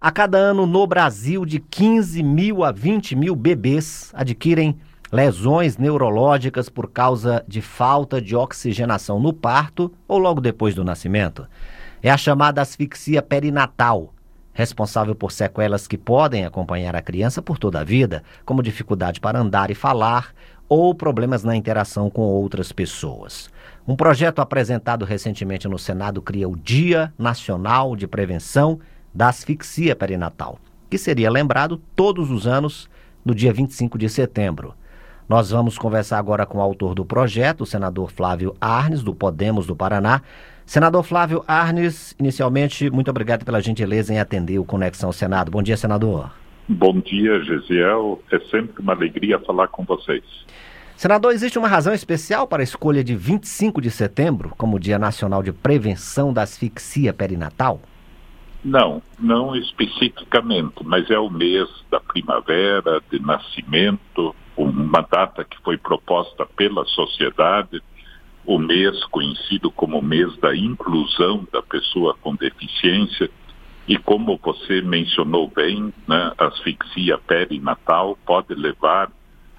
A cada ano no Brasil, de 15 mil a 20 mil bebês adquirem lesões neurológicas por causa de falta de oxigenação no parto ou logo depois do nascimento. É a chamada asfixia perinatal, responsável por sequelas que podem acompanhar a criança por toda a vida, como dificuldade para andar e falar ou problemas na interação com outras pessoas. Um projeto apresentado recentemente no Senado cria o Dia Nacional de Prevenção da Asfixia Perinatal, que seria lembrado todos os anos no dia 25 de setembro. Nós vamos conversar agora com o autor do projeto, o senador Flávio Arnes, do Podemos do Paraná. Senador Flávio Arnes, inicialmente, muito obrigado pela gentileza em atender o Conexão Senado. Bom dia, senador. Bom dia, Gesiel. É sempre uma alegria falar com vocês. Senador, existe uma razão especial para a escolha de 25 de setembro como Dia Nacional de Prevenção da Asfixia Perinatal? Não especificamente, mas é o mês da primavera, de nascimento, uma data que foi proposta pela sociedade, o mês conhecido como o mês da inclusão da pessoa com deficiência, e como você mencionou bem, né, a asfixia perinatal pode levar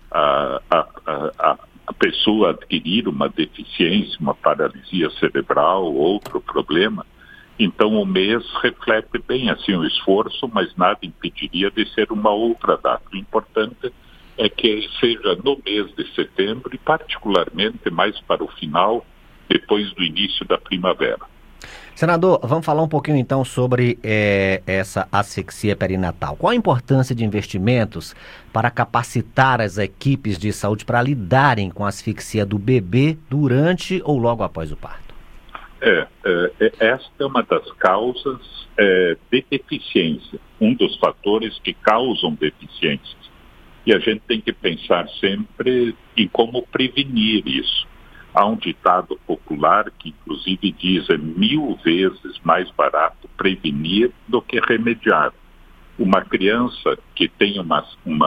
a pessoa a adquirir uma deficiência, uma paralisia cerebral, outro problema. Então o mês reflete bem assim o esforço, mas nada impediria de ser uma outra data. O importante é que seja no mês de setembro e particularmente mais para o final, depois do início da primavera. Senador, vamos falar um pouquinho então sobre essa asfixia perinatal. Qual a importância de investimentos para capacitar as equipes de saúde para lidarem com a asfixia do bebê durante ou logo após o parto? Esta é uma das causas de deficiência, um dos fatores que causam deficiências. E a gente tem que pensar sempre em como prevenir isso. Há um ditado popular que, inclusive, diz: é 1000 vezes mais barato prevenir do que remediar. Uma criança que tem uma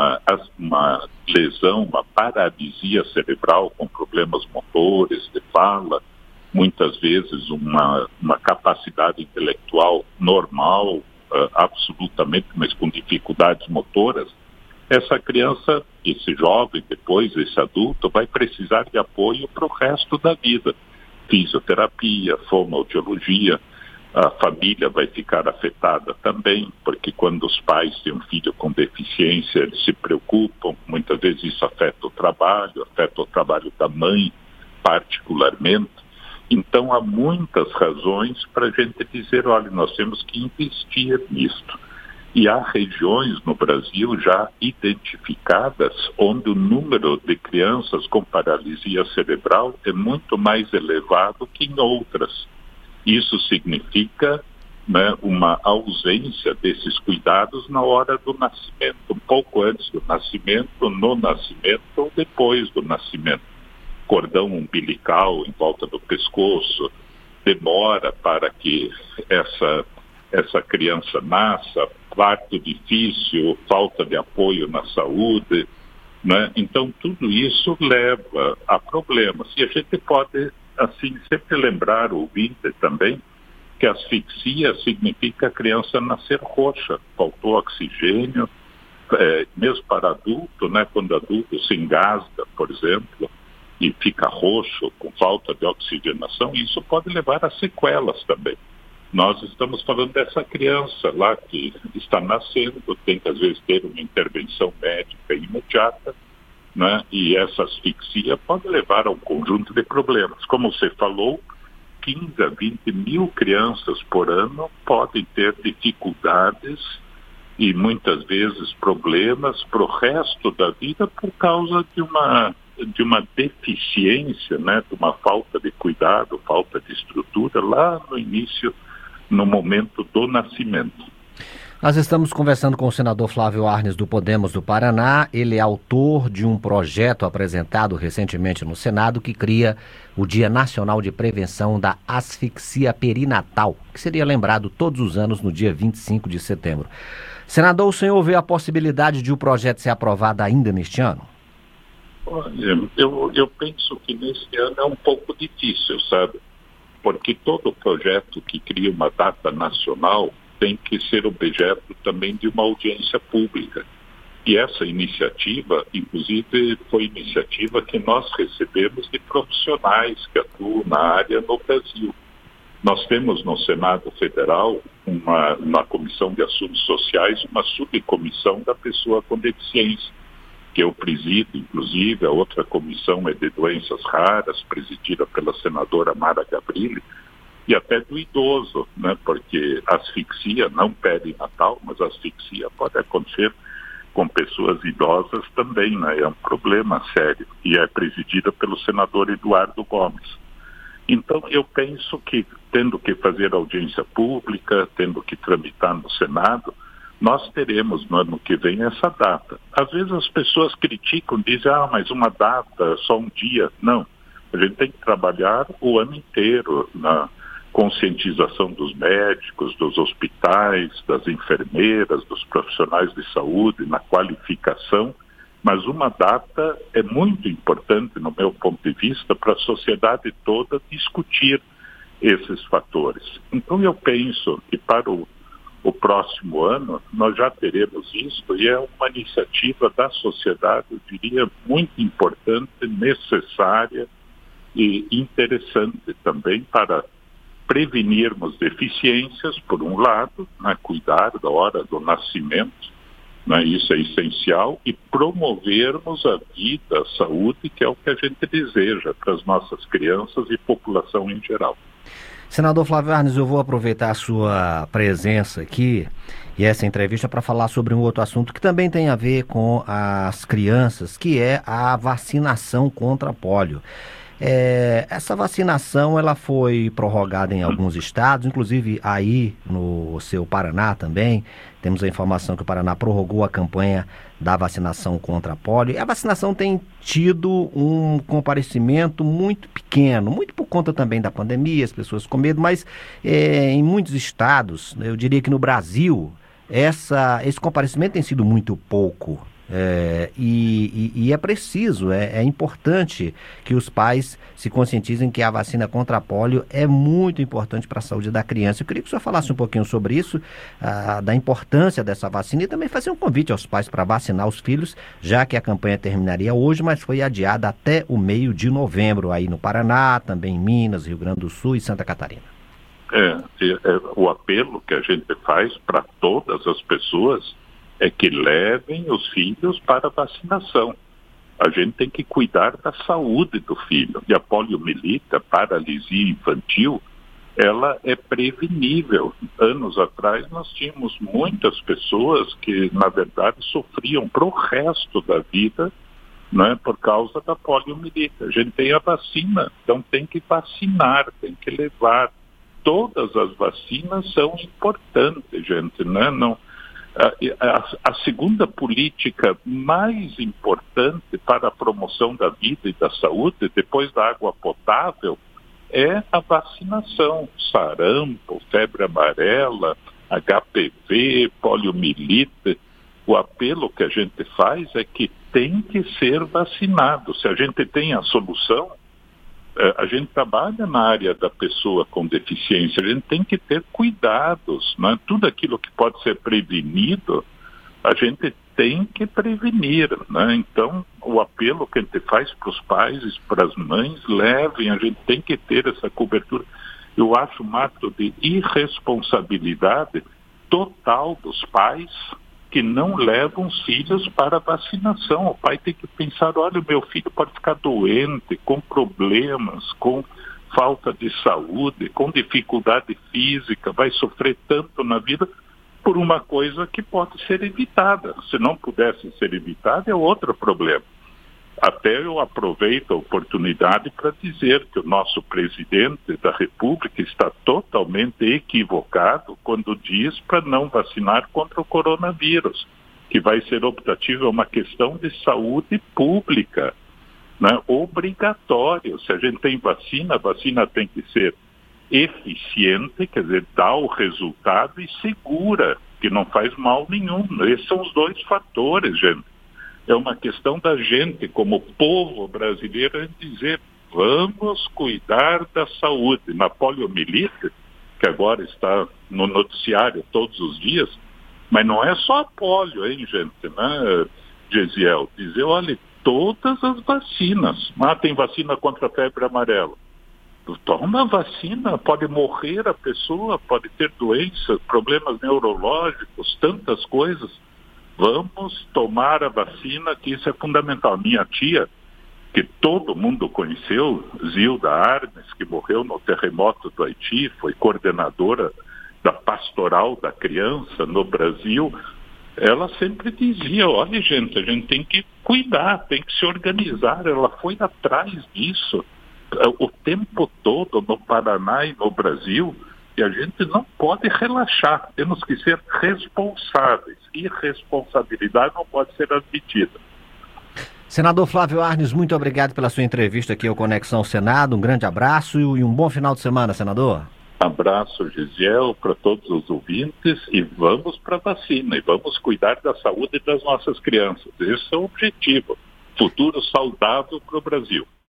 lesão, uma paralisia cerebral com problemas motores, de fala, muitas vezes uma capacidade intelectual normal, absolutamente, mas com dificuldades motoras, essa criança, esse jovem, depois esse adulto, vai precisar de apoio para o resto da vida. Fisioterapia, fonoaudiologia, a família vai ficar afetada também, porque quando os pais têm um filho com deficiência, eles se preocupam, muitas vezes isso afeta o trabalho da mãe particularmente. Então há muitas razões para a gente dizer, olha, nós temos que investir nisto. E há regiões no Brasil já identificadas onde o número de crianças com paralisia cerebral é muito mais elevado que em outras. Isso significa, né, uma ausência desses cuidados na hora do nascimento, um pouco antes do nascimento, no nascimento ou depois do nascimento. Cordão umbilical em volta do pescoço, demora para que essa criança nasça, parto difícil, falta de apoio na saúde, né? Então tudo isso leva a problemas. E a gente pode, assim, sempre lembrar o ouvinte também que asfixia significa a criança nascer roxa, faltou oxigênio, mesmo para adulto, né? Quando adulto se engasga, por exemplo, e fica roxo com falta de oxigenação, isso pode levar a sequelas também. Nós estamos falando dessa criança lá que está nascendo, tem que às vezes ter uma intervenção médica imediata, né? E essa asfixia pode levar a um conjunto de problemas. Como você falou, 15 a 20 mil crianças por ano podem ter dificuldades e muitas vezes problemas para o resto da vida por causa de uma deficiência, né? De uma falta de cuidado, falta de estrutura lá no início, no momento do nascimento. Nós estamos conversando com o senador Flávio Arnes, do Podemos do Paraná. Ele é autor de um projeto apresentado recentemente no Senado que cria o Dia Nacional de Prevenção da Asfixia Perinatal, que seria lembrado todos os anos no dia 25 de setembro. Senador, o senhor vê a possibilidade de o projeto ser aprovado ainda neste ano? Olha, eu penso que neste ano é um pouco difícil, sabe? Porque todo projeto que cria uma data nacional tem que ser objeto também de uma audiência pública. E essa iniciativa, inclusive, foi iniciativa que nós recebemos de profissionais que atuam na área no Brasil. Nós temos no Senado Federal, na Comissão de Assuntos Sociais, uma subcomissão da pessoa com deficiência, que eu presido, inclusive. A outra comissão é de doenças raras, presidida pela senadora Mara Gabrilli, e até do idoso, né? Porque asfixia, não perinatal, mas asfixia pode acontecer com pessoas idosas também, né? É um problema sério, e é presidida pelo senador Eduardo Gomes. Então, eu penso que, tendo que fazer audiência pública, tendo que tramitar no Senado, nós teremos no ano que vem essa data. Às vezes as pessoas criticam, dizem, mas uma data, só um dia. Não, a gente tem que trabalhar o ano inteiro na conscientização dos médicos, dos hospitais, das enfermeiras, dos profissionais de saúde, na qualificação, mas uma data é muito importante, no meu ponto de vista, para a sociedade toda discutir esses fatores. Então eu penso que para o próximo ano nós já teremos isso, e é uma iniciativa da sociedade, eu diria, muito importante, necessária e interessante também para prevenirmos deficiências, por um lado, né, cuidar da hora do nascimento, né, isso é essencial, e promovermos a vida, a saúde, que é o que a gente deseja para as nossas crianças e população em geral. Senador Flávio Arnes, eu vou aproveitar a sua presença aqui e essa entrevista para falar sobre um outro assunto que também tem a ver com as crianças, que é a vacinação contra a pólio. Essa vacinação ela foi prorrogada em alguns estados, inclusive aí no seu Paraná também. Temos a informação que o Paraná prorrogou a campanha da vacinação contra a pólio. E a vacinação tem tido um comparecimento muito pequeno, muito por conta também da pandemia, as pessoas com medo, mas em muitos estados, eu diria que no Brasil, esse comparecimento tem sido muito pouco. E é preciso, é importante que os pais se conscientizem que a vacina contra a pólio é muito importante para a saúde da criança. Eu queria que o senhor falasse um pouquinho sobre isso, da importância dessa vacina, e também fazer um convite aos pais para vacinar os filhos, já que a campanha terminaria hoje, mas foi adiada até o meio de novembro, aí no Paraná, também em Minas, Rio Grande do Sul e Santa Catarina. O apelo que a gente faz para todas as pessoas é que levem os filhos para a vacinação. A gente tem que cuidar da saúde do filho. E a poliomielite, a paralisia infantil, ela é prevenível. Anos atrás nós tínhamos muitas pessoas que, na verdade, sofriam para o resto da vida, né, por causa da poliomielite. A gente tem a vacina, então tem que vacinar, tem que levar. Todas as vacinas são importantes, gente, né? Não... A segunda política mais importante para a promoção da vida e da saúde, depois da água potável, é a vacinação. Sarampo, febre amarela, HPV, poliomielite. O apelo que a gente faz é que tem que ser vacinado. Se a gente tem a solução, a gente trabalha na área da pessoa com deficiência, a gente tem que ter cuidados, né? Tudo aquilo que pode ser prevenido, a gente tem que prevenir, né? Então, o apelo que a gente faz para os pais e para as mães, levem, a gente tem que ter essa cobertura. Eu acho um ato de irresponsabilidade total dos pais que não levam os filhos para a vacinação. O pai tem que pensar, olha, o meu filho pode ficar doente, com problemas, com falta de saúde, com dificuldade física, vai sofrer tanto na vida por uma coisa que pode ser evitada. Se não pudesse ser evitada, é outro problema. Até eu aproveito a oportunidade para dizer que o nosso presidente da República está totalmente equivocado quando diz para não vacinar contra o coronavírus, que vai ser optativo, é uma questão de saúde pública, né? Obrigatório. Se a gente tem vacina, a vacina tem que ser eficiente, quer dizer, dar o resultado, e segura, que não faz mal nenhum. Esses são os dois fatores, gente. É uma questão da gente, como povo brasileiro, dizer, vamos cuidar da saúde. Na poliomielite, que agora está no noticiário todos os dias, mas não é só a polio, hein, gente, né, Gesiel? Dizer, olha, todas as vacinas. Tem vacina contra a febre amarela. Toma a vacina, pode morrer a pessoa, pode ter doenças, problemas neurológicos, tantas coisas. Vamos tomar a vacina, que isso é fundamental. Minha tia, que todo mundo conheceu, Zilda Arnes, que morreu no terremoto do Haiti, foi coordenadora da Pastoral da Criança no Brasil, ela sempre dizia, olha gente, a gente tem que cuidar, tem que se organizar. Ela foi atrás disso o tempo todo no Paraná e no Brasil, e a gente não pode relaxar, temos que ser responsáveis. Irresponsabilidade não pode ser admitida. Senador Flávio Arnes, muito obrigado pela sua entrevista aqui ao Conexão Senado. Um grande abraço e um bom final de semana, senador. Abraço, Gesiel, para todos os ouvintes, e vamos para a vacina, e vamos cuidar da saúde das nossas crianças. Esse é o objetivo. Futuro saudável para o Brasil.